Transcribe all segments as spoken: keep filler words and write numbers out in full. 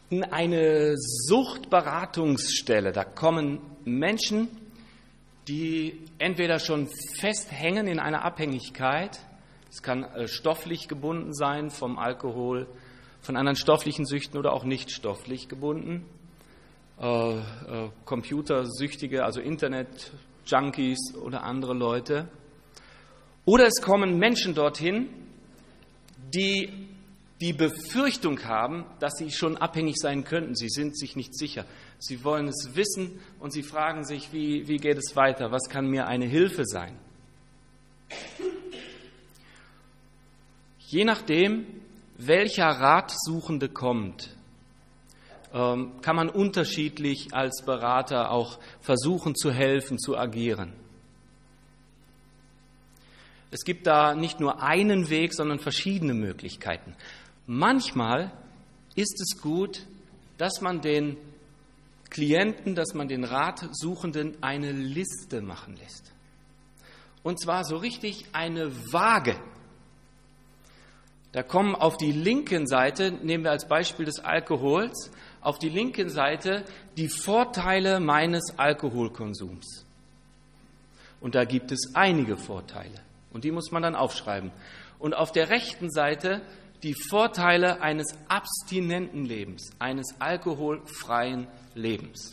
in eine Suchtberatungsstelle. Da kommen Menschen, die entweder schon festhängen in einer Abhängigkeit, es kann äh, stofflich gebunden sein vom Alkohol, von anderen stofflichen Süchten oder auch nicht stofflich gebunden, äh, äh, Computersüchtige, also Internet-Junkies oder andere Leute. Oder es kommen Menschen dorthin, die die Befürchtung haben, dass sie schon abhängig sein könnten. Sie sind sich nicht sicher. Sie wollen es wissen und sie fragen sich, wie, wie geht es weiter? Was kann mir eine Hilfe sein? Je nachdem, welcher Ratsuchende kommt, ähm, kann man unterschiedlich als Berater auch versuchen zu helfen, zu agieren. Es gibt da nicht nur einen Weg, sondern verschiedene Möglichkeiten. Manchmal ist es gut, dass man den Klienten, dass man den Ratsuchenden eine Liste machen lässt. Und zwar so richtig eine Waage. Da kommen auf die linken Seite, nehmen wir als Beispiel des Alkohols, auf die linken Seite die Vorteile meines Alkoholkonsums. Und da gibt es einige Vorteile. Und die muss man dann aufschreiben. Und auf der rechten Seite die Vorteile eines abstinenten Lebens, eines alkoholfreien Lebens.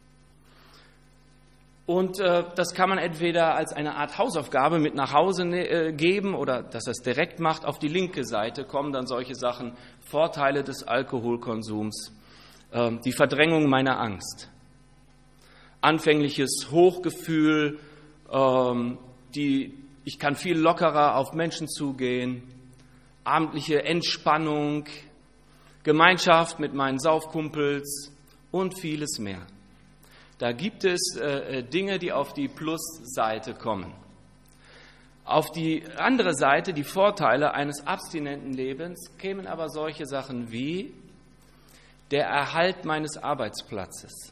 Und äh, das kann man entweder als eine Art Hausaufgabe mit nach Hause äh, geben oder dass er es direkt macht. Auf die linke Seite kommen dann solche Sachen, Vorteile des Alkoholkonsums, äh, die Verdrängung meiner Angst, anfängliches Hochgefühl, äh, die Ich kann viel lockerer auf Menschen zugehen, abendliche Entspannung, Gemeinschaft mit meinen Saufkumpels und vieles mehr. Da gibt es äh, Dinge, die auf die Plusseite kommen. Auf die andere Seite, die Vorteile eines abstinenten Lebens, kämen aber solche Sachen wie der Erhalt meines Arbeitsplatzes,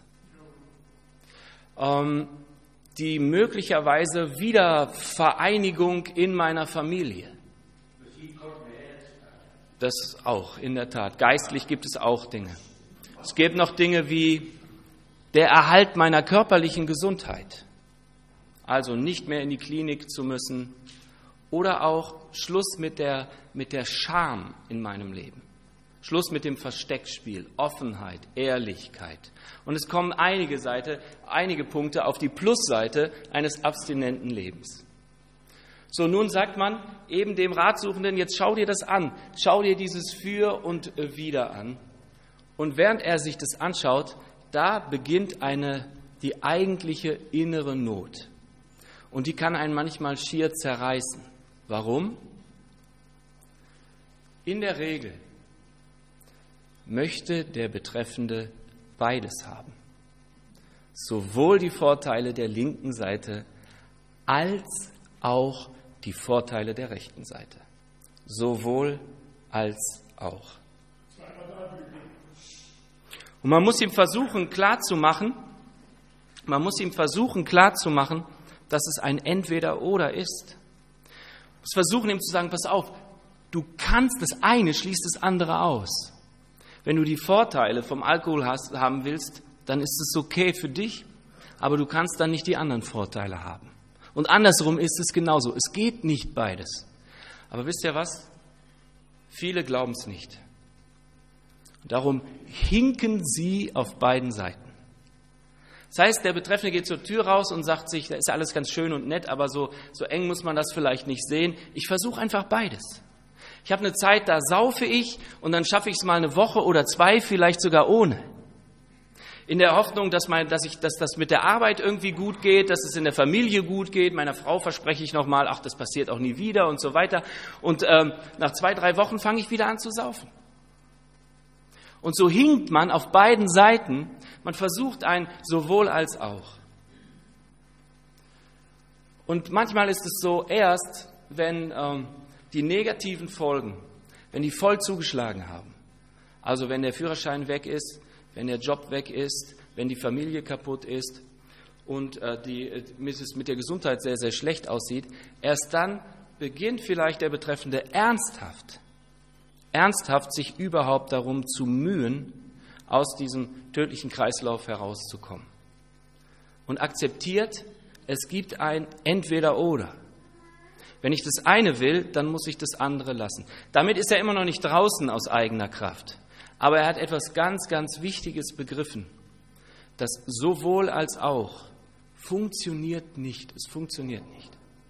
ähm, die möglicherweise Wiedervereinigung in meiner Familie. Das auch, in der Tat. Geistlich gibt es auch Dinge. Es gibt noch Dinge wie der Erhalt meiner körperlichen Gesundheit. Also nicht mehr in die Klinik zu müssen. Oder auch Schluss mit der, mit der Scham in meinem Leben. Schluss mit dem Versteckspiel, Offenheit, Ehrlichkeit. Und es kommen einige Seite, einige Punkte auf die Plusseite eines abstinenten Lebens. So, nun sagt man eben dem Ratsuchenden, jetzt schau dir das an, schau dir dieses Für und Wider an. Und während er sich das anschaut, da beginnt eine, die eigentliche innere Not. Und die kann einen manchmal schier zerreißen. Warum? In der Regel möchte der Betreffende beides haben. Sowohl die Vorteile der linken Seite als auch die Vorteile der rechten Seite. Sowohl als auch. Und man muss ihm versuchen klarzumachen, man muss ihm versuchen klarzumachen, dass es ein Entweder-Oder ist. Man muss versuchen ihm zu sagen, pass auf, du kannst das eine, schließt das andere aus. Wenn du die Vorteile vom Alkohol hast, haben willst, dann ist es okay für dich, aber du kannst dann nicht die anderen Vorteile haben. Und andersrum ist es genauso. Es geht nicht beides. Aber wisst ihr was? Viele glauben es nicht. Und darum hinken sie auf beiden Seiten. Das heißt, der Betreffende geht zur Tür raus und sagt sich, da ist alles ganz schön und nett, aber so, so eng muss man das vielleicht nicht sehen. Ich versuche einfach beides. Ich habe eine Zeit, da saufe ich und dann schaffe ich es mal eine Woche oder zwei, vielleicht sogar ohne. In der Hoffnung, dass, mein, dass, ich, dass das mit der Arbeit irgendwie gut geht, dass es in der Familie gut geht. Meiner Frau verspreche ich nochmal, ach, das passiert auch nie wieder und so weiter. Und ähm, nach zwei, drei Wochen fange ich wieder an zu saufen. Und so hinkt man auf beiden Seiten. Man versucht ein sowohl als auch. Und manchmal ist es so, erst wenn ähm, die negativen Folgen, wenn die voll zugeschlagen haben, also wenn der Führerschein weg ist, wenn der Job weg ist, wenn die Familie kaputt ist und äh, die, es mit der Gesundheit sehr, sehr schlecht aussieht, erst dann beginnt vielleicht der Betreffende ernsthaft, ernsthaft sich überhaupt darum zu mühen, aus diesem tödlichen Kreislauf herauszukommen. Und akzeptiert, es gibt ein Entweder-Oder. Wenn ich das eine will, dann muss ich das andere lassen. Damit ist er immer noch nicht draußen aus eigener Kraft. Aber er hat etwas ganz, ganz Wichtiges begriffen. Das sowohl als auch funktioniert nicht. Es funktioniert nicht.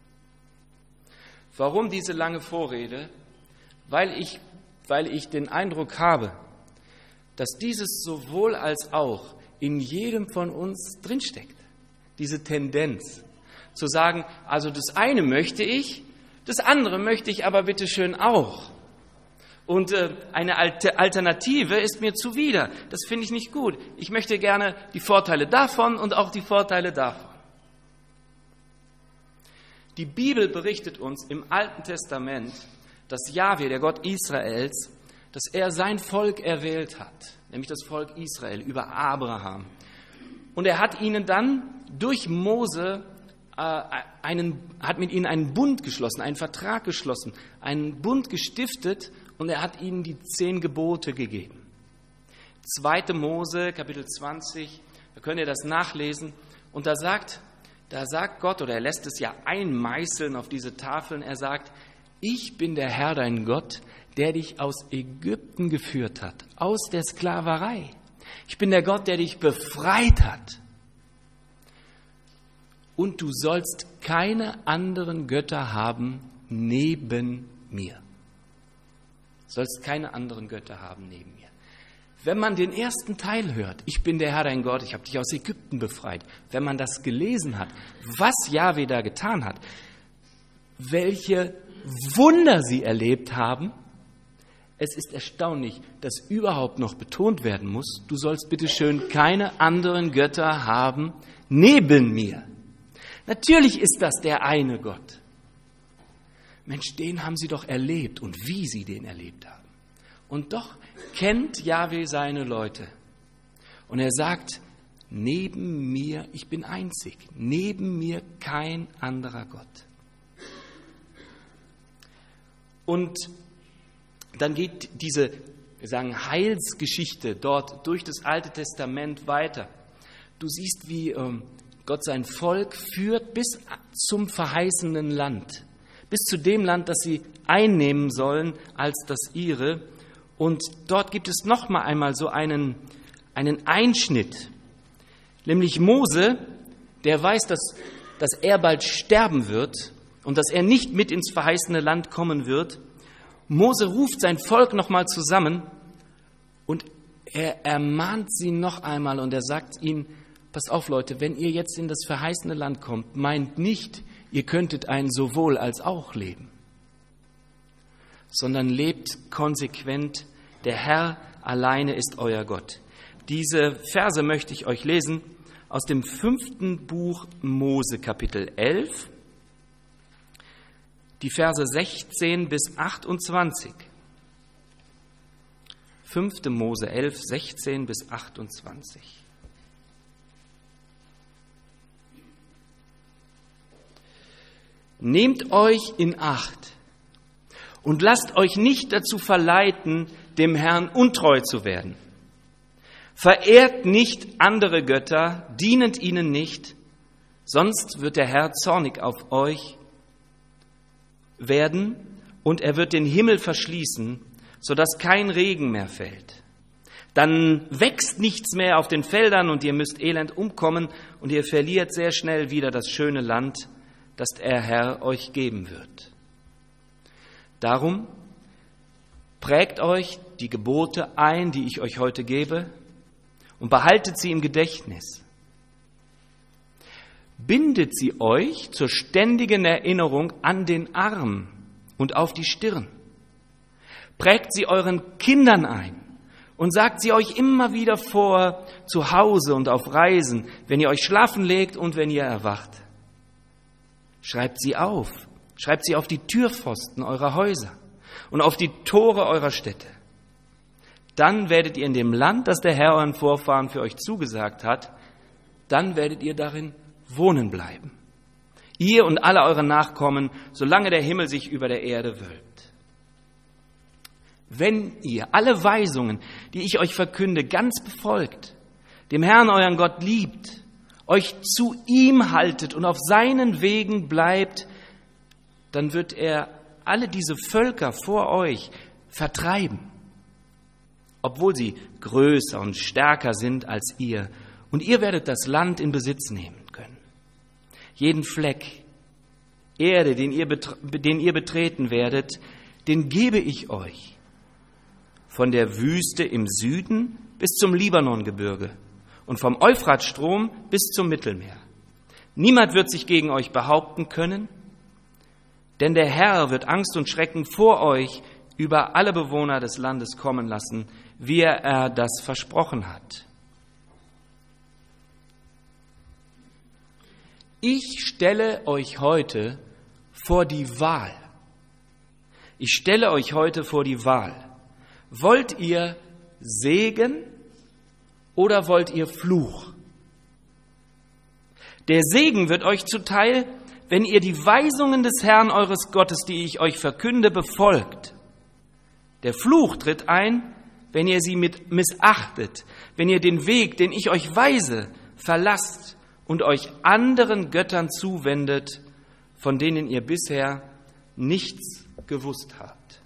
Warum diese lange Vorrede? Weil ich, weil ich den Eindruck habe, dass dieses sowohl als auch in jedem von uns drinsteckt. Diese Tendenz zu sagen, also das eine möchte ich, das andere möchte ich aber bitteschön auch. Und äh, eine Alternative ist mir zuwider. Das finde ich nicht gut. Ich möchte gerne die Vorteile davon und auch die Vorteile davon. Die Bibel berichtet uns im Alten Testament, dass Jahwe, der Gott Israels, dass er sein Volk erwählt hat, nämlich das Volk Israel über Abraham. Und er hat ihnen dann durch Mose äh, einen, hat mit ihnen einen Bund geschlossen, einen Vertrag geschlossen, einen Bund gestiftet und er hat ihnen die zehn Gebote gegeben. Zweite Mose, Kapitel zwanzig, da könnt ihr das nachlesen. Und da sagt, da sagt Gott, oder er lässt es ja einmeißeln auf diese Tafeln, er sagt, ich bin der Herr, dein Gott, der dich aus Ägypten geführt hat, aus der Sklaverei. Ich bin der Gott, der dich befreit hat. Und du sollst keine anderen Götter haben neben mir. Du sollst keine anderen Götter haben neben mir. Wenn man den ersten Teil hört, ich bin der Herr, dein Gott, ich habe dich aus Ägypten befreit, wenn man das gelesen hat, was Jahwe da getan hat, welche Wunder sie erlebt haben, es ist erstaunlich, dass überhaupt noch betont werden muss, du sollst bitteschön keine anderen Götter haben neben mir. Natürlich ist das der eine Gott. Mensch, den haben sie doch erlebt und wie sie den erlebt haben. Und doch kennt Jahwe seine Leute. Und er sagt, neben mir, ich bin einzig, neben mir kein anderer Gott. Und dann geht diese, wir sagen, Heilsgeschichte dort durch das Alte Testament weiter. Du siehst, wie ähm, Gott sein Volk führt bis zum verheißenen Land, bis zu dem Land, das sie einnehmen sollen als das ihre. Und dort gibt es noch mal einmal so einen, einen Einschnitt, nämlich Mose, der weiß, dass, dass er bald sterben wird und dass er nicht mit ins verheißene Land kommen wird. Mose ruft sein Volk noch mal zusammen und er ermahnt sie noch einmal und er sagt ihnen, pass auf Leute, wenn ihr jetzt in das verheißene Land kommt, meint nicht, ihr könntet ein sowohl als auch leben, sondern lebt konsequent, der Herr alleine ist euer Gott. Diese Verse möchte ich euch lesen aus dem fünften Buch Mose, Kapitel elf, die Verse sechzehn bis achtundzwanzig. fünfte Mose elf, sechzehn bis achtundzwanzig. Nehmt euch in Acht und lasst euch nicht dazu verleiten, dem Herrn untreu zu werden. Verehrt nicht andere Götter, dienet ihnen nicht, sonst wird der Herr zornig auf euch werden und er wird den Himmel verschließen, sodass kein Regen mehr fällt. Dann wächst nichts mehr auf den Feldern und ihr müsst elend umkommen und ihr verliert sehr schnell wieder das schöne Land, das der Herr euch geben wird. Darum prägt euch die Gebote ein, die ich euch heute gebe, und behaltet sie im Gedächtnis. Bindet sie euch zur ständigen Erinnerung an den Arm und auf die Stirn. Prägt sie euren Kindern ein und sagt sie euch immer wieder vor, zu Hause und auf Reisen, wenn ihr euch schlafen legt und wenn ihr erwacht. Schreibt sie auf, schreibt sie auf die Türpfosten eurer Häuser und auf die Tore eurer Städte. Dann werdet ihr in dem Land, das der Herr euren Vorfahren für euch zugesagt hat, dann werdet ihr darin wohnen bleiben. Ihr und alle eure Nachkommen, solange der Himmel sich über der Erde wölbt. wenn ihr alle Weisungen, die ich euch verkünde, ganz befolgt, dem Herrn euren Gott liebt, euch zu ihm haltet und auf seinen Wegen bleibt, dann wird er alle diese Völker vor euch vertreiben, obwohl sie größer und stärker sind als ihr. Und ihr werdet das Land in Besitz nehmen können. Jeden Fleck Erde, den ihr, den ihr betreten werdet, den gebe ich euch. Von der Wüste im Süden bis zum Libanongebirge und vom Euphratstrom bis zum Mittelmeer. Niemand wird sich gegen euch behaupten können, denn der Herr wird Angst und Schrecken vor euch über alle Bewohner des Landes kommen lassen, wie er das versprochen hat. Ich stelle euch heute vor die Wahl. Ich stelle euch heute vor die Wahl. Wollt ihr Segen oder wollt ihr Fluch? Der Segen wird euch zuteil, wenn ihr die Weisungen des Herrn eures Gottes, die ich euch verkünde, befolgt. Der Fluch tritt ein, wenn ihr sie mit missachtet, wenn ihr den Weg, den ich euch weise, verlasst und euch anderen Göttern zuwendet, von denen ihr bisher nichts gewusst habt.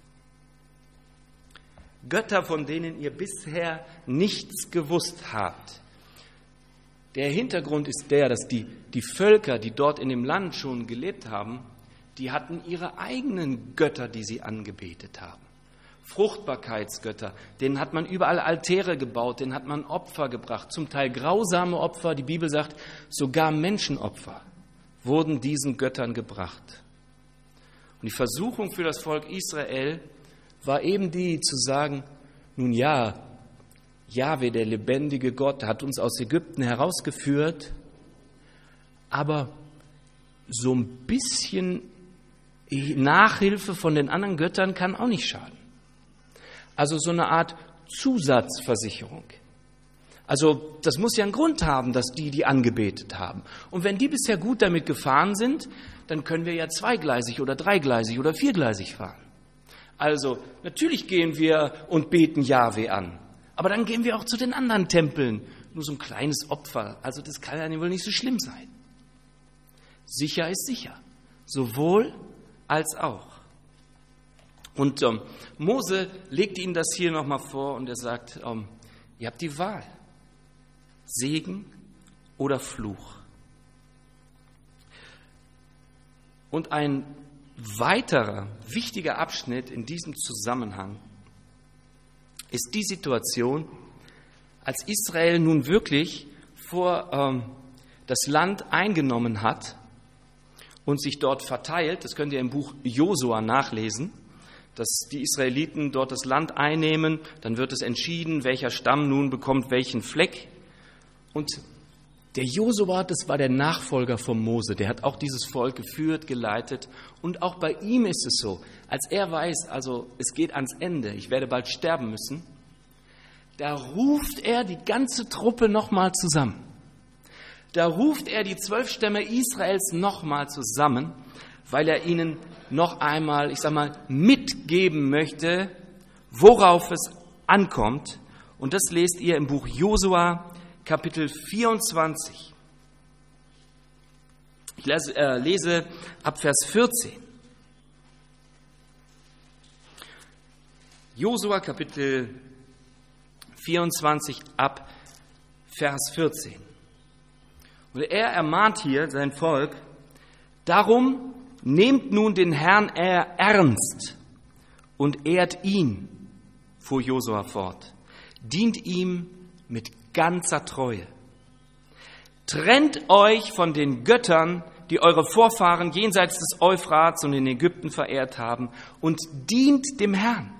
Götter, von denen ihr bisher nichts gewusst habt. Der Hintergrund ist der, dass die, die Völker, die dort in dem Land schon gelebt haben, die hatten ihre eigenen Götter, die sie angebetet haben. Fruchtbarkeitsgötter, denen hat man überall Altäre gebaut, denen hat man Opfer gebracht, zum Teil grausame Opfer, die Bibel sagt, sogar Menschenopfer wurden diesen Göttern gebracht. Und die Versuchung für das Volk Israel war eben die, zu sagen, nun ja, Jahwe, der lebendige Gott, hat uns aus Ägypten herausgeführt, aber so ein bisschen Nachhilfe von den anderen Göttern kann auch nicht schaden. Also so eine Art Zusatzversicherung. Also das muss ja einen Grund haben, dass die die angebetet haben. Und wenn die bisher gut damit gefahren sind, dann können wir ja zweigleisig oder dreigleisig oder viergleisig fahren. Also natürlich gehen wir und beten Jahwe an. Aber dann gehen wir auch zu den anderen Tempeln. Nur so ein kleines Opfer. Also das kann ja wohl nicht so schlimm sein. Sicher ist sicher. Sowohl als auch. Und ähm, Mose legt ihnen das hier nochmal vor und er sagt, ähm, ihr habt die Wahl. Segen oder Fluch. Und ein weiterer wichtiger Abschnitt in diesem Zusammenhang ist die Situation, als Israel nun wirklich vor ähm, das Land eingenommen hat und sich dort verteilt. Das könnt ihr im Buch Josua nachlesen, dass die Israeliten dort das Land einnehmen. Dann wird es entschieden, welcher Stamm nun bekommt welchen Fleck. Und der Josua, das war der Nachfolger von Mose, der hat auch dieses Volk geführt, geleitet. Und auch bei ihm ist es so, als er weiß, also es geht ans Ende, ich werde bald sterben müssen, da ruft er die ganze Truppe nochmal zusammen. Da ruft er die zwölf Stämme Israels nochmal zusammen, weil er ihnen noch einmal, ich sag mal, mitgeben möchte, worauf es ankommt. Und das lest ihr im Buch Josua, Kapitel vierundzwanzig. Ich lese, äh, lese ab Vers vierzehn. Josua, Kapitel vierundzwanzig, ab Vers vierzehn. Und er ermahnt hier sein Volk, darum nehmt nun den Herrn ernst und ehrt ihn, fuhr Josua fort, dient ihm mit ganzer Treue. Trennt euch von den Göttern, die eure Vorfahren jenseits des Euphrats und in Ägypten verehrt haben, und dient dem Herrn.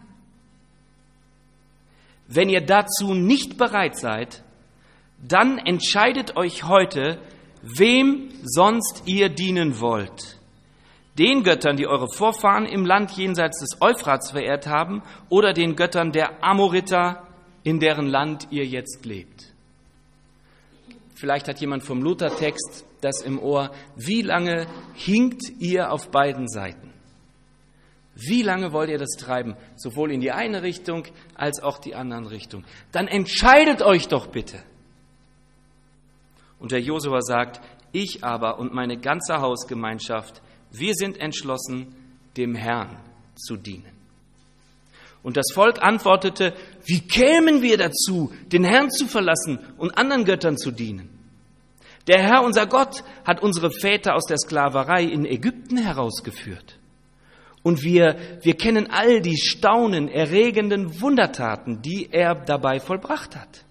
Wenn ihr dazu nicht bereit seid, dann entscheidet euch heute, wem sonst ihr dienen wollt. Den Göttern, die eure Vorfahren im Land jenseits des Euphrats verehrt haben, oder den Göttern der Amoriter, in deren Land ihr jetzt lebt. Vielleicht hat jemand vom Luthertext das im Ohr. Wie lange hinkt ihr auf beiden Seiten? Wie lange wollt ihr das treiben? Sowohl in die eine Richtung als auch die andere Richtung. Dann entscheidet euch doch bitte. Und der Josua sagt, ich aber und meine ganze Hausgemeinschaft, wir sind entschlossen, dem Herrn zu dienen. Und das Volk antwortete, wie kämen wir dazu, den Herrn zu verlassen und anderen Göttern zu dienen? Der Herr, unser Gott, hat unsere Väter aus der Sklaverei in Ägypten herausgeführt. Und wir, wir kennen all die staunenerregenden Wundertaten, die er dabei vollbracht hat.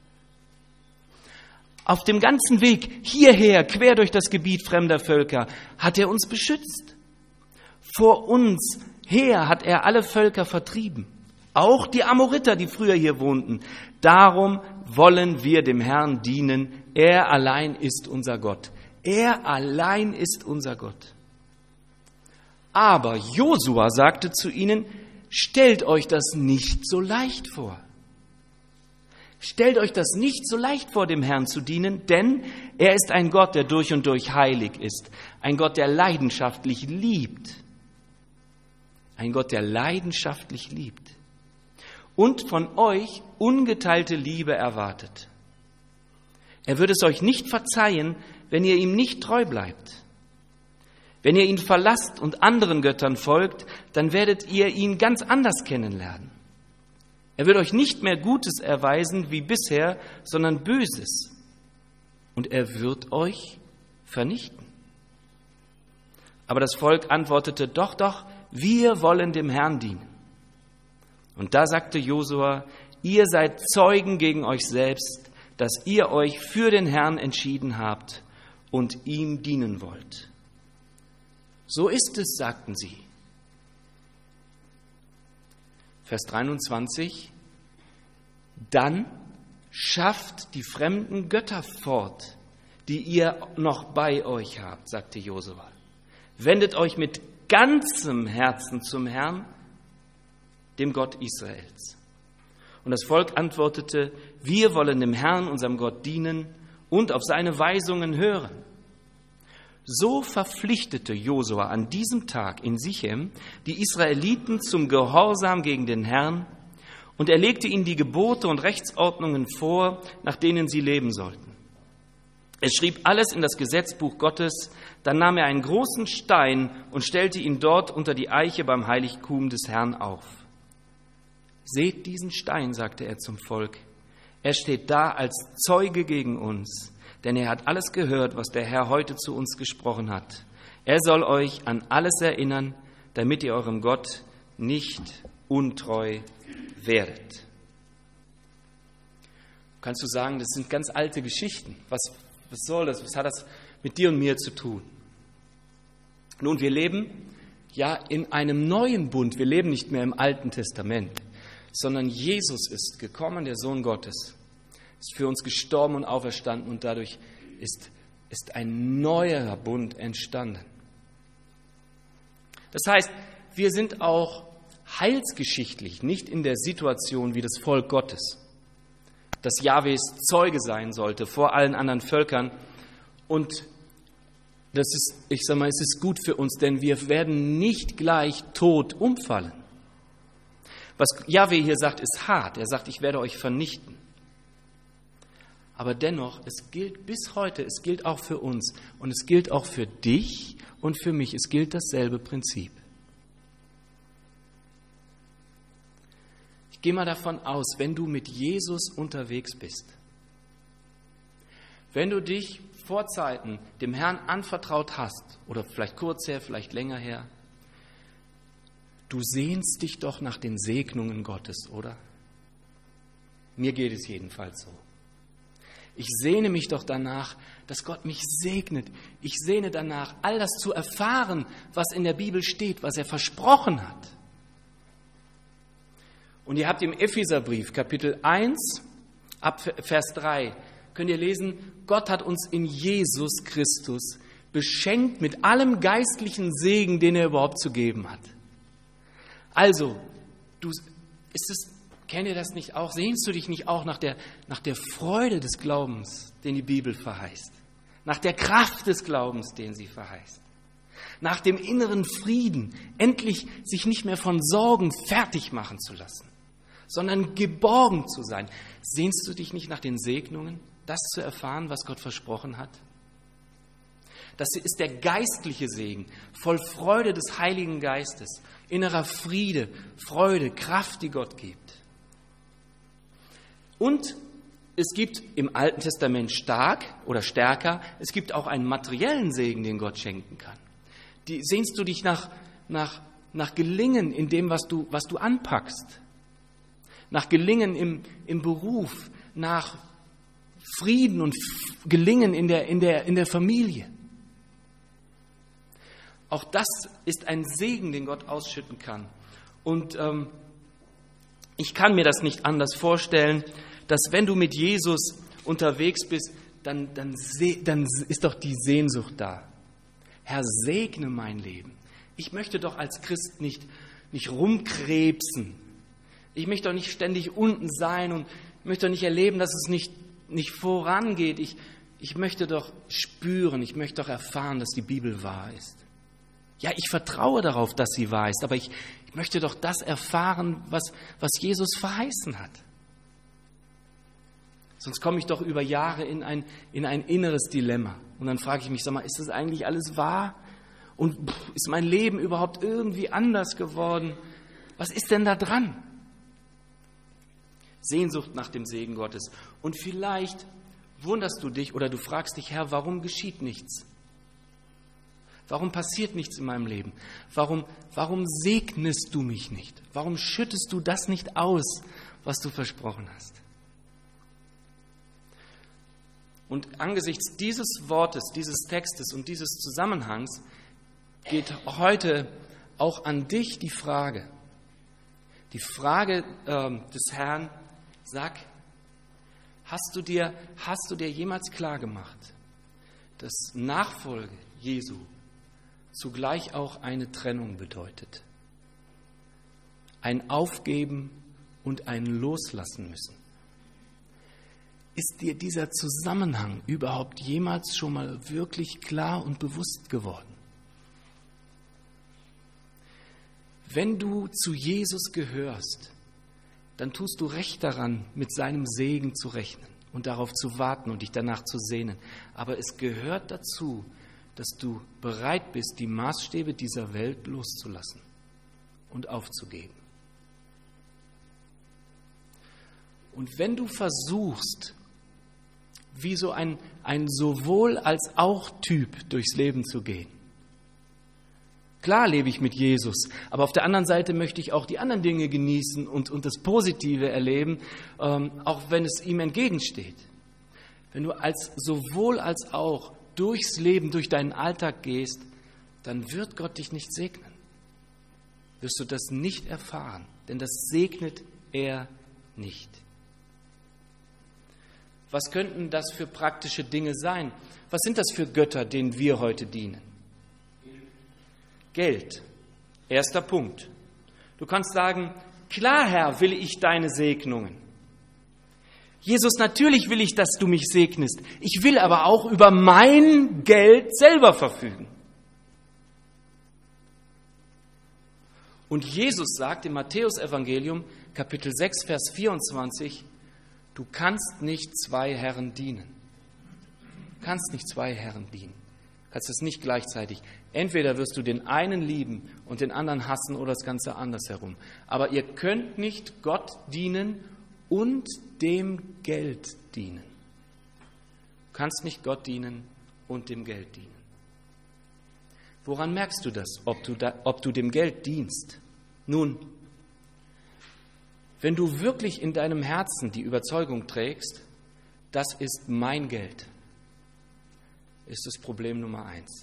Auf dem ganzen Weg hierher, quer durch das Gebiet fremder Völker, hat er uns beschützt. Vor uns her hat er alle Völker vertrieben, auch die Amoriter, die früher hier wohnten. Darum wollen wir dem Herrn dienen. Er allein ist unser Gott. Er allein ist unser Gott. Aber Josua sagte zu ihnen, stellt euch das nicht so leicht vor. Stellt euch das nicht so leicht vor, dem Herrn zu dienen, denn er ist ein Gott, der durch und durch heilig ist. Ein Gott, der leidenschaftlich liebt. Ein Gott, der leidenschaftlich liebt. Und von euch ungeteilte Liebe erwartet. Er wird es euch nicht verzeihen, wenn ihr ihm nicht treu bleibt. Wenn ihr ihn verlasst und anderen Göttern folgt, dann werdet ihr ihn ganz anders kennenlernen. Er wird euch nicht mehr Gutes erweisen wie bisher, sondern Böses. Und er wird euch vernichten. Aber das Volk antwortete, doch, doch, wir wollen dem Herrn dienen. Und da sagte Josua, ihr seid Zeugen gegen euch selbst, dass ihr euch für den Herrn entschieden habt und ihm dienen wollt. So ist es, sagten sie. Vers dreiundzwanzig. Dann schafft die fremden Götter fort, die ihr noch bei euch habt, sagte Josua. Wendet euch mit ganzem Herzen zum Herrn, dem Gott Israels. Und das Volk antwortete, wir wollen dem Herrn, unserem Gott, dienen und auf seine Weisungen hören. So verpflichtete Josua an diesem Tag in Sichem die Israeliten zum Gehorsam gegen den Herrn und er legte ihnen die Gebote und Rechtsordnungen vor, nach denen sie leben sollten. Er schrieb alles in das Gesetzbuch Gottes, dann nahm er einen großen Stein und stellte ihn dort unter die Eiche beim Heiligtum des Herrn auf. Seht diesen Stein, sagte er zum Volk, er steht da als Zeuge gegen uns. Denn er hat alles gehört, was der Herr heute zu uns gesprochen hat. Er soll euch an alles erinnern, damit ihr eurem Gott nicht untreu werdet. Kannst du sagen, das sind ganz alte Geschichten. Was, was soll das? Was hat das mit dir und mir zu tun? Nun, wir leben ja in einem neuen Bund. Wir leben nicht mehr im Alten Testament, sondern Jesus ist gekommen, der Sohn Gottes. Ist für uns gestorben und auferstanden und dadurch ist, ist ein neuer Bund entstanden. Das heißt, wir sind auch heilsgeschichtlich nicht in der Situation wie das Volk Gottes, das Jahwes Zeuge sein sollte vor allen anderen Völkern. Und das ist, ich sage mal, es ist gut für uns, denn wir werden nicht gleich tot umfallen. Was Jahwe hier sagt, ist hart. Er sagt, ich werde euch vernichten. Aber dennoch, es gilt bis heute, es gilt auch für uns und es gilt auch für dich und für mich. Es gilt dasselbe Prinzip. Ich gehe mal davon aus, wenn du mit Jesus unterwegs bist, wenn du dich vor Zeiten dem Herrn anvertraut hast, oder vielleicht kurz her, vielleicht länger her, du sehnst dich doch nach den Segnungen Gottes, oder? Mir geht es jedenfalls so. Ich sehne mich doch danach, dass Gott mich segnet. Ich sehne danach, all das zu erfahren, was in der Bibel steht, was er versprochen hat. Und ihr habt im Epheserbrief, Kapitel eins, ab Vers drei, könnt ihr lesen, Gott hat uns in Jesus Christus beschenkt mit allem geistlichen Segen, den er überhaupt zu geben hat. Also, du, ist es... Kennt ihr das nicht auch? Sehnst du dich nicht auch nach der, nach der Freude des Glaubens, den die Bibel verheißt? Nach der Kraft des Glaubens, den sie verheißt? nach dem inneren Frieden, endlich sich nicht mehr von Sorgen fertig machen zu lassen, sondern geborgen zu sein. Sehnst du dich nicht nach den Segnungen, das zu erfahren, was Gott versprochen hat? Das ist der geistliche Segen, voll Freude des Heiligen Geistes, innerer Friede, Freude, Kraft, die Gott gibt. Und es gibt im Alten Testament stark oder stärker, es gibt auch einen materiellen Segen, den Gott schenken kann. Die, sehnst du dich nach, nach, nach Gelingen in dem, was du, was du anpackst? Nach Gelingen im, im Beruf, nach Frieden und Gelingen in der, in der, in der Familie. Auch das ist ein Segen, den Gott ausschütten kann. Und ähm, ich kann mir das nicht anders vorstellen, dass wenn du mit Jesus unterwegs bist, dann, dann, dann ist doch die Sehnsucht da. Herr, segne mein Leben. Ich möchte doch als Christ nicht, nicht rumkrebsen. Ich möchte doch nicht ständig unten sein und möchte doch nicht erleben, dass es nicht, nicht vorangeht. Ich, ich möchte doch spüren, ich möchte doch erfahren, dass die Bibel wahr ist. Ja, ich vertraue darauf, dass sie wahr ist, aber ich, ich möchte doch das erfahren, was, was Jesus verheißen hat. Sonst komme ich doch über Jahre in ein, in ein inneres Dilemma. Und dann frage ich mich, sag mal, ist das eigentlich alles wahr? Und pff, ist mein Leben überhaupt irgendwie anders geworden? Was ist denn da dran? Sehnsucht nach dem Segen Gottes. Und vielleicht wunderst du dich oder du fragst dich, Herr, warum geschieht nichts? Warum passiert nichts in meinem Leben? Warum, warum segnest du mich nicht? Warum schüttest du das nicht aus, was du versprochen hast? Und angesichts dieses Wortes, dieses Textes und dieses Zusammenhangs geht heute auch an dich die Frage, die Frage äh, des Herrn, sag, hast du dir, hast du dir jemals klargemacht, dass Nachfolge Jesu zugleich auch eine Trennung bedeutet? Ein Aufgeben und ein Loslassen müssen. Ist dir dieser Zusammenhang überhaupt jemals schon mal wirklich klar und bewusst geworden? Wenn du zu Jesus gehörst, dann tust du recht daran, mit seinem Segen zu rechnen und darauf zu warten und dich danach zu sehnen. Aber es gehört dazu, dass du bereit bist, die Maßstäbe dieser Welt loszulassen und aufzugeben. Und wenn du versuchst, wie so ein, ein sowohl als auch Typ durchs Leben zu gehen. Klar lebe ich mit Jesus, aber auf der anderen Seite möchte ich auch die anderen Dinge genießen und, und das Positive erleben, ähm, auch wenn es ihm entgegensteht. Wenn du als sowohl als auch durchs Leben, durch deinen Alltag gehst, dann wird Gott dich nicht segnen. Wirst du das nicht erfahren, denn das segnet er nicht. Was könnten das für praktische Dinge sein? Was sind das für Götter, denen wir heute dienen? Geld. Erster Punkt. Du kannst sagen, klar, Herr, will ich deine Segnungen. Jesus, natürlich will ich, dass du mich segnest. Ich will aber auch über mein Geld selber verfügen. Und Jesus sagt im Matthäus-Evangelium, Kapitel sechs, Vers vierundzwanzig, du kannst nicht zwei Herren dienen. Du kannst nicht zwei Herren dienen. Du kannst es nicht gleichzeitig. Entweder wirst du den einen lieben und den anderen hassen oder das Ganze andersherum. Aber ihr könnt nicht Gott dienen und dem Geld dienen. Du kannst nicht Gott dienen und dem Geld dienen. Woran merkst du das, ob du, da, ob du dem Geld dienst? Nun, wenn du wirklich in deinem Herzen die Überzeugung trägst, das ist mein Geld, ist das Problem Nummer eins.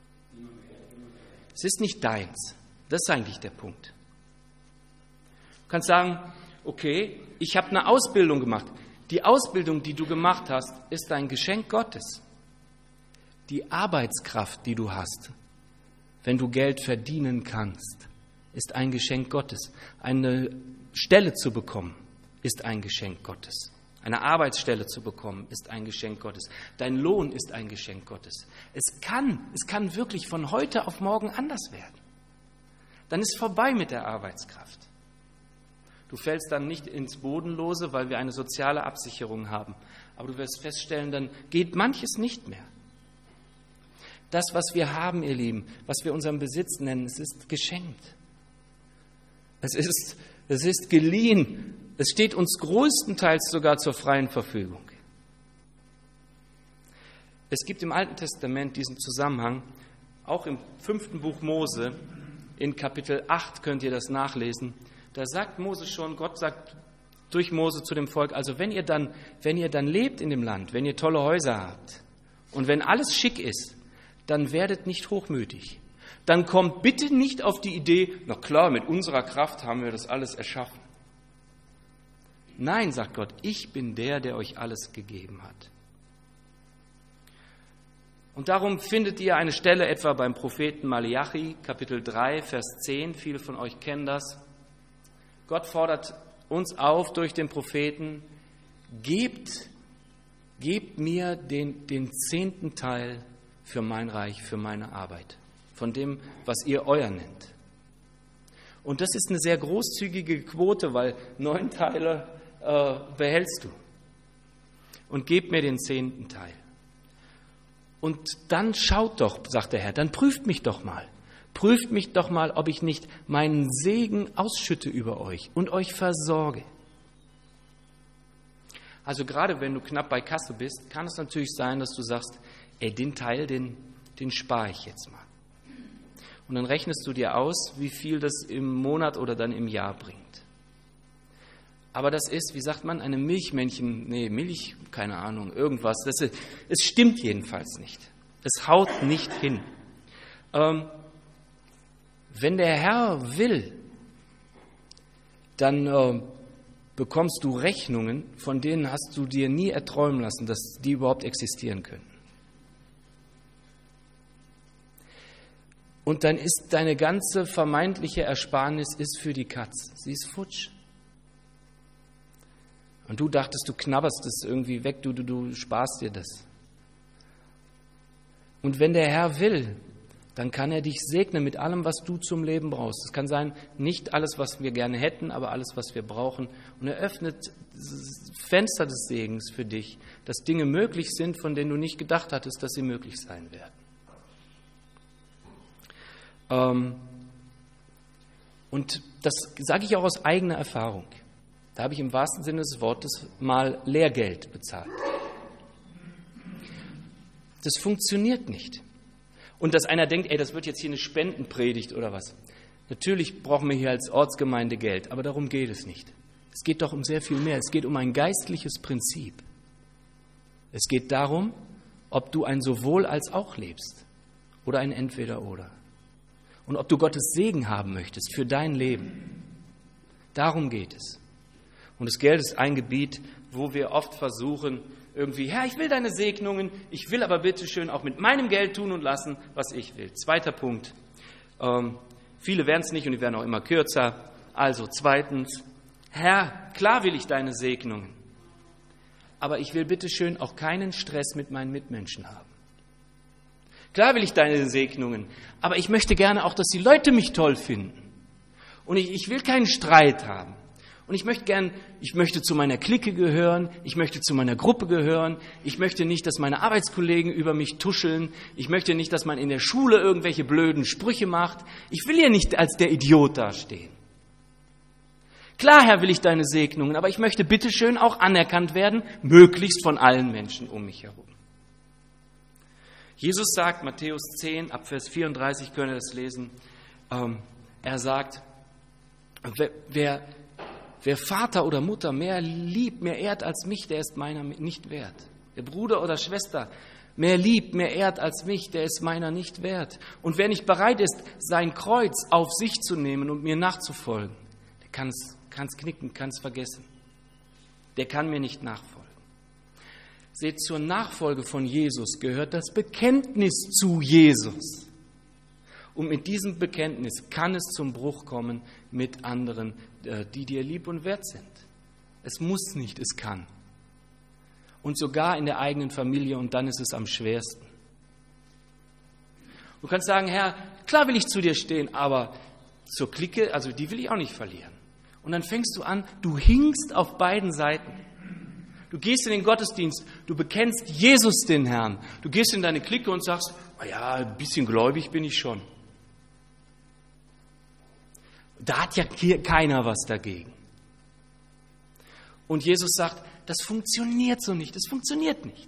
Es ist nicht deins. Das ist eigentlich der Punkt. Du kannst sagen, okay, ich habe eine Ausbildung gemacht. Die Ausbildung, die du gemacht hast, ist ein Geschenk Gottes. Die Arbeitskraft, die du hast, wenn du Geld verdienen kannst, ist ein Geschenk Gottes. Eine Stelle zu bekommen, ist ein Geschenk Gottes. Eine Arbeitsstelle zu bekommen, ist ein Geschenk Gottes. Dein Lohn ist ein Geschenk Gottes. Es kann, es kann wirklich von heute auf morgen anders werden. Dann ist vorbei mit der Arbeitskraft. Du fällst dann nicht ins Bodenlose, weil wir eine soziale Absicherung haben. Aber du wirst feststellen, dann geht manches nicht mehr. Das, was wir haben, ihr Lieben, was wir unseren Besitz nennen, es ist geschenkt. Es ist, es ist geliehen. Es steht uns größtenteils sogar zur freien Verfügung. Es gibt im Alten Testament diesen Zusammenhang, auch im fünften Buch Mose, in Kapitel acht könnt ihr das nachlesen. Da sagt Mose schon, Gott sagt durch Mose zu dem Volk, also wenn ihr dann, wenn ihr dann lebt in dem Land, wenn ihr tolle Häuser habt und wenn alles schick ist, dann werdet nicht hochmütig. Dann kommt bitte nicht auf die Idee, na klar, mit unserer Kraft haben wir das alles erschaffen. Nein, sagt Gott, ich bin der, der euch alles gegeben hat. Und darum findet ihr eine Stelle etwa beim Propheten Maleachi, Kapitel drei, Vers zehn, viele von euch kennen das. Gott fordert uns auf durch den Propheten, gebt, gebt mir den, den zehnten Teil für mein Reich, für meine Arbeit, von dem, was ihr euer nennt. Und das ist eine sehr großzügige Quote, weil neun Teile äh, behältst du. Und gebt mir den zehnten Teil. Und dann schaut doch, sagt der Herr, dann prüft mich doch mal. Prüft mich doch mal, ob ich nicht meinen Segen ausschütte über euch und euch versorge. Also gerade wenn du knapp bei Kasse bist, kann es natürlich sein, dass du sagst, ey, den Teil, den, den spare ich jetzt mal. Und dann rechnest du dir aus, wie viel das im Monat oder dann im Jahr bringt. Aber das ist, wie sagt man, eine Milchmännchen, nee, Milch, keine Ahnung, irgendwas. Das ist, es stimmt jedenfalls nicht. Es haut nicht hin. Ähm, wenn der Herr will, dann äh, bekommst du Rechnungen, von denen hast du dir nie erträumen lassen, dass die überhaupt existieren können. Und dann ist deine ganze vermeintliche Ersparnis ist für die Katz. Sie ist futsch. Und du dachtest, du knabberst es irgendwie weg, du, du, du sparst dir das. Und wenn der Herr will, dann kann er dich segnen mit allem, was du zum Leben brauchst. Es kann sein, nicht alles, was wir gerne hätten, aber alles, was wir brauchen. Und er öffnet Fenster des Segens für dich, dass Dinge möglich sind, von denen du nicht gedacht hattest, dass sie möglich sein werden. Ähm, und das sage ich auch aus eigener Erfahrung. Da habe ich im wahrsten Sinne des Wortes mal Lehrgeld bezahlt. Das funktioniert nicht. Und dass einer denkt, ey, das wird jetzt hier eine Spendenpredigt oder was. Natürlich brauchen wir hier als Ortsgemeinde Geld, aber darum geht es nicht. Es geht doch um sehr viel mehr. Es geht um ein geistliches Prinzip. Es geht darum, ob du ein sowohl als auch lebst oder ein Entweder-oder. Und ob du Gottes Segen haben möchtest für dein Leben. Darum geht es. Und das Geld ist ein Gebiet, wo wir oft versuchen, irgendwie, Herr, ich will deine Segnungen, ich will aber bitte schön auch mit meinem Geld tun und lassen, was ich will. Zweiter Punkt. Ähm, viele werden es nicht und die werden auch immer kürzer. Also zweitens, Herr, klar will ich deine Segnungen, aber ich will bitte schön auch keinen Stress mit meinen Mitmenschen haben. Klar will ich deine Segnungen, aber ich möchte gerne auch, dass die Leute mich toll finden. Und ich, ich will keinen Streit haben. Und ich möchte gern, ich möchte zu meiner Clique gehören, ich möchte zu meiner Gruppe gehören, ich möchte nicht, dass meine Arbeitskollegen über mich tuscheln, ich möchte nicht, dass man in der Schule irgendwelche blöden Sprüche macht. Ich will ja nicht als der Idiot dastehen. Klar, Herr, will ich deine Segnungen, aber ich möchte bitteschön auch anerkannt werden, möglichst von allen Menschen um mich herum. Jesus sagt, Matthäus zehn, ab Vers vierunddreißig, könnt ihr das lesen, ähm, er sagt, wer, wer Wer Vater oder Mutter mehr liebt, mehr ehrt als mich, der ist meiner nicht wert. Wer Bruder oder Schwester mehr liebt, mehr ehrt als mich, der ist meiner nicht wert. Und wer nicht bereit ist, sein Kreuz auf sich zu nehmen und mir nachzufolgen, der kann es knicken, kann es vergessen. Der kann mir nicht nachfolgen. Seht, zur Nachfolge von Jesus gehört das Bekenntnis zu Jesus. Und mit diesem Bekenntnis kann es zum Bruch kommen mit anderen, die dir lieb und wert sind. Es muss nicht, es kann. und sogar in der eigenen Familie, und dann ist es am schwersten. Du kannst sagen, Herr, klar will ich zu dir stehen, aber zur Clique, also die will ich auch nicht verlieren. Und dann fängst du an, du hinkst auf beiden Seiten. Du gehst in den Gottesdienst, du bekennst Jesus den Herrn. Du gehst in deine Clique und sagst, na ja, ein bisschen gläubig bin ich schon. Da hat ja hier keiner was dagegen. Und Jesus sagt, das funktioniert so nicht, das funktioniert nicht.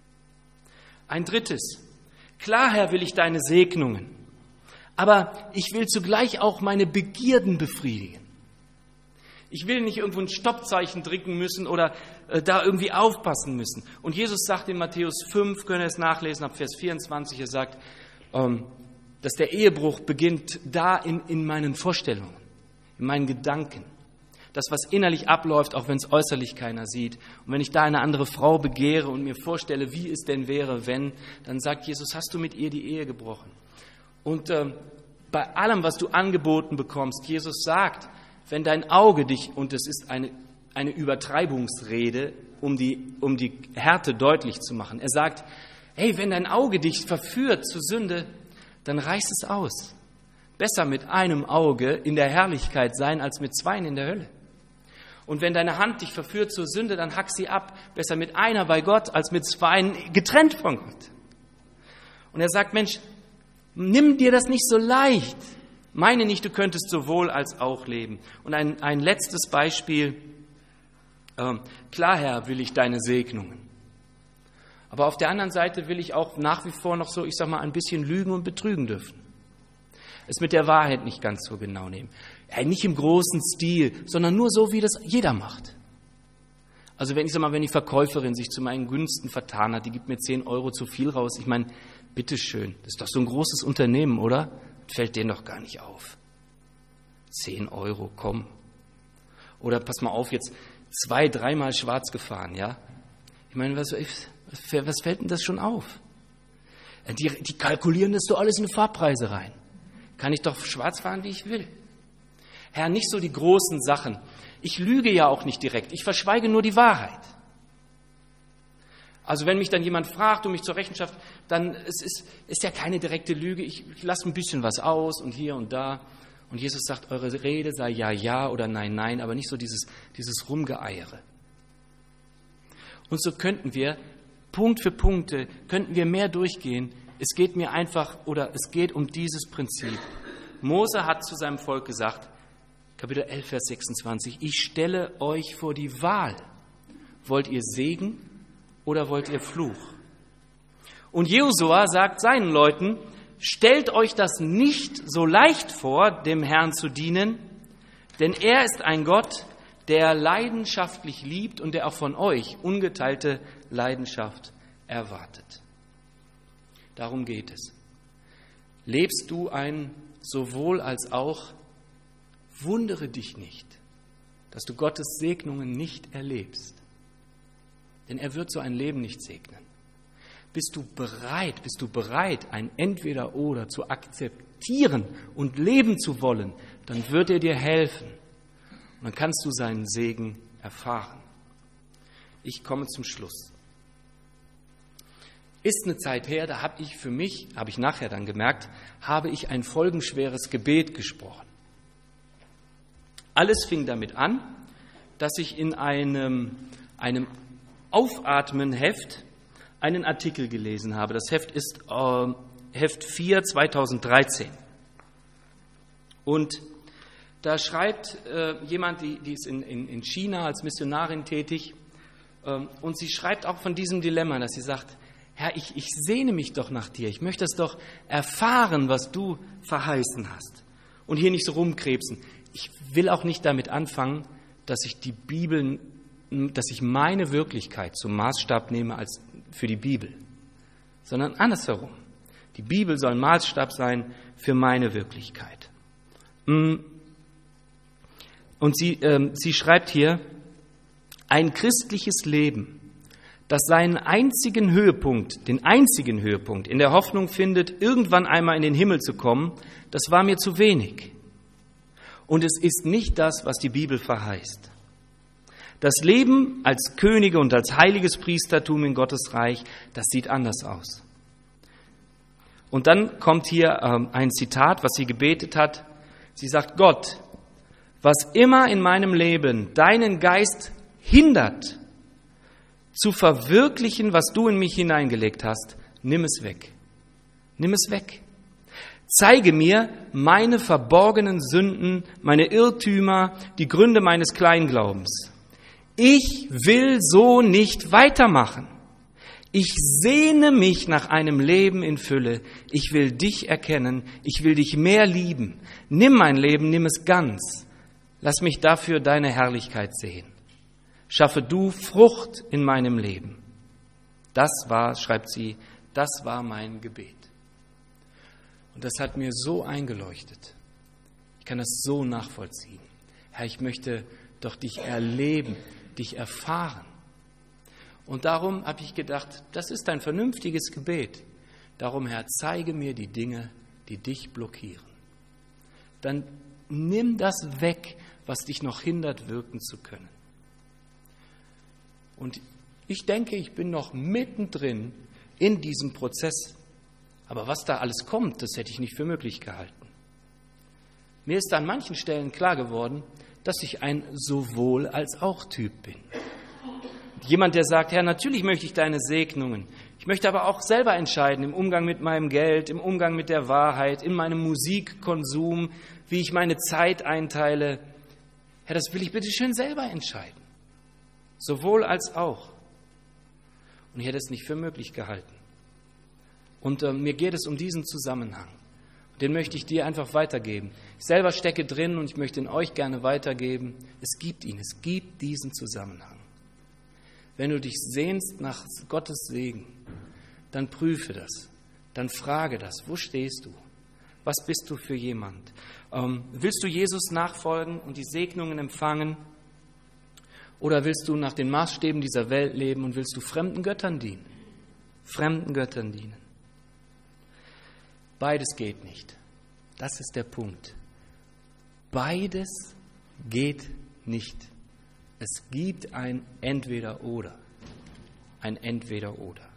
Ein drittes, klar, Herr, will ich deine Segnungen, aber ich will zugleich auch meine Begierden befriedigen. Ich will nicht irgendwo ein Stoppzeichen drücken müssen oder äh, da irgendwie aufpassen müssen. Und Jesus sagt in Matthäus fünf, könnt ihr es nachlesen, ab Vers vierundzwanzig, er sagt, ähm, dass der Ehebruch beginnt da in, in meinen Vorstellungen, in meinen Gedanken. Das, was innerlich abläuft, auch wenn es äußerlich keiner sieht. Und wenn ich da eine andere Frau begehre und mir vorstelle, wie es denn wäre, wenn, dann sagt Jesus, hast du mit ihr die Ehe gebrochen. Und äh, bei allem, was du angeboten bekommst, Jesus sagt, wenn dein Auge dich, und es ist eine, eine Übertreibungsrede, um die, um die Härte deutlich zu machen. Er sagt, hey, wenn dein Auge dich verführt zur Sünde, dann reiß es aus. Besser mit einem Auge in der Herrlichkeit sein, als mit zweien in der Hölle. Und wenn deine Hand dich verführt zur Sünde, dann hack sie ab. Besser mit einer bei Gott, als mit zweien getrennt von Gott. Und er sagt, Mensch, nimm dir das nicht so leicht. Meine nicht, du könntest sowohl als auch leben. Und ein, ein letztes Beispiel. Ähm, klar, Herr, will ich deine Segnungen. Aber auf der anderen Seite will ich auch nach wie vor noch so, ich sag mal, ein bisschen lügen und betrügen dürfen. Es mit der Wahrheit nicht ganz so genau nehmen. Ja, nicht im großen Stil, sondern nur so, wie das jeder macht. Also wenn ich sag mal, wenn die Verkäuferin sich zu meinen Günsten vertan hat, die gibt mir zehn Euro zu viel raus. Ich meine, bitteschön, das ist doch so ein großes Unternehmen, oder? Fällt denen doch gar nicht auf. Zehn Euro, komm. Oder pass mal auf, jetzt zwei, dreimal schwarz gefahren, ja? Ich meine, was, was fällt denn das schon auf? Die, die kalkulieren das doch alles in die Fahrpreise rein. Kann ich doch schwarz fahren, wie ich will. Herr, nicht so die großen Sachen. Ich lüge ja auch nicht direkt. Ich verschweige nur die Wahrheit. Also wenn mich dann jemand fragt und mich zur Rechenschaft, dann es ist ist ja keine direkte Lüge. Ich, ich lasse ein bisschen was aus und hier und da. Und Jesus sagt, eure Rede sei ja, ja oder nein, nein, aber nicht so dieses, dieses Rumgeeiere. Und so könnten wir, Punkt für Punkte, könnten wir mehr durchgehen. Es geht mir einfach, oder es geht um dieses Prinzip. Mose hat zu seinem Volk gesagt, Kapitel elf, Vers sechsundzwanzig, ich stelle euch vor die Wahl. Wollt ihr Segen oder wollt ihr Fluch? Und Josua sagt seinen Leuten, stellt euch das nicht so leicht vor, dem Herrn zu dienen, denn er ist ein Gott, der leidenschaftlich liebt und der auch von euch ungeteilte Leidenschaft erwartet. Darum geht es. Lebst du ein sowohl als auch, wundere dich nicht, dass du Gottes Segnungen nicht erlebst. Denn er wird so ein Leben nicht segnen. Bist du bereit, bist du bereit, ein Entweder-Oder zu akzeptieren und leben zu wollen, dann wird er dir helfen. Und dann kannst du seinen Segen erfahren. Ich komme zum Schluss. Ist eine Zeit her, da habe ich für mich, habe ich nachher dann gemerkt, habe ich ein folgenschweres Gebet gesprochen. Alles fing damit an, dass ich in einem, einem Aufatmen-Heft einen Artikel gelesen habe. Das Heft ist äh, Heft vier zweitausenddreizehn. Und da schreibt äh, jemand, die, die ist in, in, in China als Missionarin tätig, äh, und sie schreibt auch von diesem Dilemma, dass sie sagt, Herr, ich, ich sehne mich doch nach dir. Ich möchte es doch erfahren, was du verheißen hast. Und hier nicht so rumkrebsen. Ich will auch nicht damit anfangen, dass ich die Bibel, dass ich meine Wirklichkeit zum Maßstab nehme als für die Bibel, sondern andersherum. Die Bibel soll Maßstab sein für meine Wirklichkeit. Und sie, äh, sie schreibt hier, ein christliches Leben, das seinen einzigen Höhepunkt, den einzigen Höhepunkt in der Hoffnung findet, irgendwann einmal in den Himmel zu kommen, das war mir zu wenig. Und es ist nicht das, was die Bibel verheißt. Das Leben als Könige und als heiliges Priestertum in Gottes Reich, das sieht anders aus. Und dann kommt hier ähm, ein Zitat, was sie gebetet hat. Sie sagt, Gott, was immer in meinem Leben deinen Geist hindert, zu verwirklichen, was du in mich hineingelegt hast, nimm es weg. Nimm es weg. Zeige mir meine verborgenen Sünden, meine Irrtümer, die Gründe meines Kleinglaubens. Ich will so nicht weitermachen. Ich sehne mich nach einem Leben in Fülle. Ich will dich erkennen. Ich will dich mehr lieben. Nimm mein Leben, nimm es ganz. Lass mich dafür deine Herrlichkeit sehen. Schaffe du Frucht in meinem Leben. Das war, schreibt sie, das war mein Gebet. Und das hat mir so eingeleuchtet. Ich kann das so nachvollziehen. Herr, ich möchte doch dich erleben, dich erfahren. Und darum habe ich gedacht, das ist ein vernünftiges Gebet. Darum, Herr, zeige mir die Dinge, die dich blockieren. Dann nimm das weg, was dich noch hindert, wirken zu können. Und ich denke, ich bin noch mittendrin in diesem Prozess. Aber was da alles kommt, das hätte ich nicht für möglich gehalten. Mir ist an manchen Stellen klar geworden, dass ich ein sowohl als auch Typ bin. Jemand, der sagt, Herr, natürlich möchte ich deine Segnungen. Ich möchte aber auch selber entscheiden im Umgang mit meinem Geld, im Umgang mit der Wahrheit, in meinem Musikkonsum, wie ich meine Zeit einteile. Herr, das will ich bitte schön selber entscheiden. Sowohl als auch. Und ich hätte es nicht für möglich gehalten. Und äh, mir geht es um diesen Zusammenhang. Den möchte ich dir einfach weitergeben. Ich selber stecke drin und ich möchte ihn euch gerne weitergeben. Es gibt ihn, es gibt diesen Zusammenhang. Wenn du dich sehnst nach Gottes Segen, dann prüfe das, dann frage das. Wo stehst du? Was bist du für jemand? Ähm, willst du Jesus nachfolgen und die Segnungen empfangen? Oder willst du nach den Maßstäben dieser Welt leben und willst du fremden Göttern dienen? Fremden Göttern dienen. Beides geht nicht. Das ist der Punkt. Beides geht nicht. Es gibt ein Entweder-Oder. Ein Entweder-Oder.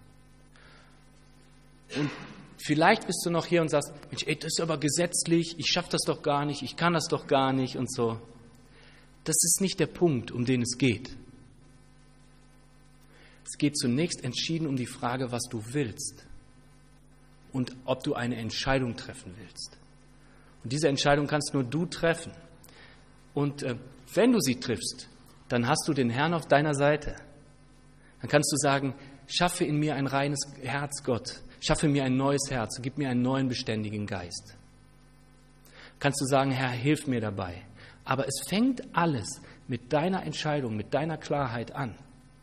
Und vielleicht bist du noch hier und sagst, Mensch, ey, das ist aber gesetzlich, ich schaffe das doch gar nicht, ich kann das doch gar nicht und so. Das ist nicht der Punkt, um den es geht. Es geht zunächst entschieden um die Frage, was du willst und ob du eine Entscheidung treffen willst. Und diese Entscheidung kannst nur du treffen. Und äh, wenn du sie triffst, dann hast du den Herrn auf deiner Seite. Dann kannst du sagen, schaffe in mir ein reines Herz, Gott. Schaffe mir ein neues Herz und gib mir einen neuen beständigen Geist. Kannst du sagen, Herr, hilf mir dabei. Aber es fängt alles mit deiner Entscheidung, mit deiner Klarheit an.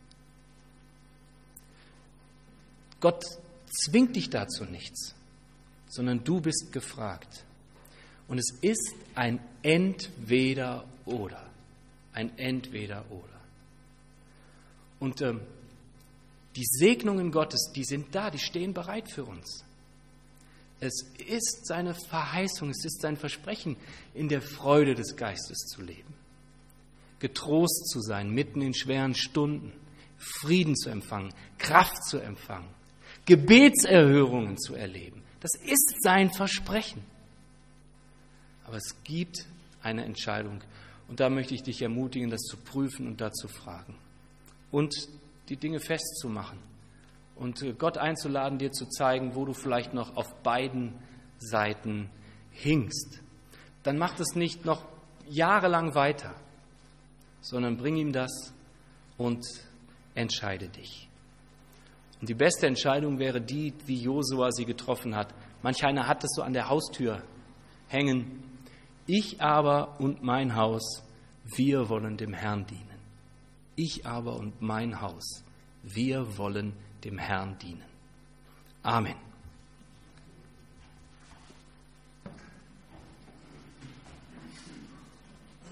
Gott zwingt dich dazu nichts, sondern du bist gefragt. Und es ist ein Entweder-Oder. Ein Entweder-Oder. Und ähm, die Segnungen Gottes, die sind da, die stehen bereit für uns. Es ist seine Verheißung, es ist sein Versprechen, in der Freude des Geistes zu leben. Getrost zu sein, mitten in schweren Stunden, Frieden zu empfangen, Kraft zu empfangen, Gebetserhörungen zu erleben. Das ist sein Versprechen. Aber es gibt eine Entscheidung. Und da möchte ich dich ermutigen, das zu prüfen und da zu fragen. Und die Dinge festzumachen. Und Gott einzuladen, dir zu zeigen, wo du vielleicht noch auf beiden Seiten hingst. Dann mach das nicht noch jahrelang weiter, sondern bring ihm das und entscheide dich. Und die beste Entscheidung wäre die, wie Josua sie getroffen hat. Manch einer hat es so an der Haustür hängen. Ich aber und mein Haus, wir wollen dem Herrn dienen. Ich aber und mein Haus, wir wollen dem Herrn dienen. Amen.